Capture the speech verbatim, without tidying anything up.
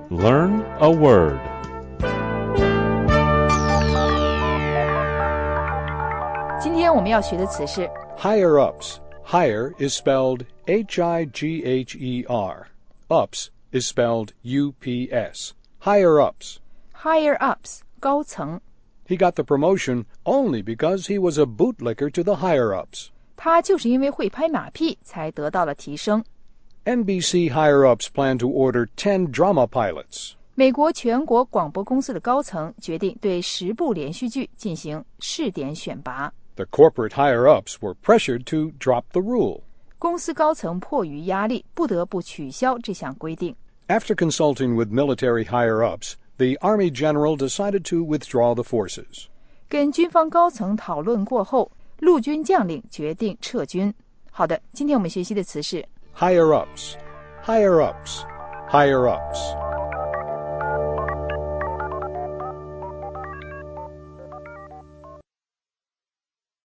Learn a word. Today我们要学的词是 Higher ups. Higher is spelled H I G H E R. Ups is spelled U P S. Higher ups. higher ups 高层。 He got the promotion only because he was a bootlicker to the higher ups. 他就是因为会拍马屁才得到了提升。 N B C higher-ups plan to order ten drama pilots. 美国全国广播公司的高层决定对十部连续剧进行试点选拔。 The corporate higher-ups were pressured to drop the rule. 公司高层迫于压力，不得不取消这项规定。 After consulting with military higher-ups, the Army general decided to withdraw the forces. 跟军方高层讨论过后，陆军将领决定撤军。好的，今天我们学习的词是 Higher-ups, higher-ups, higher-ups.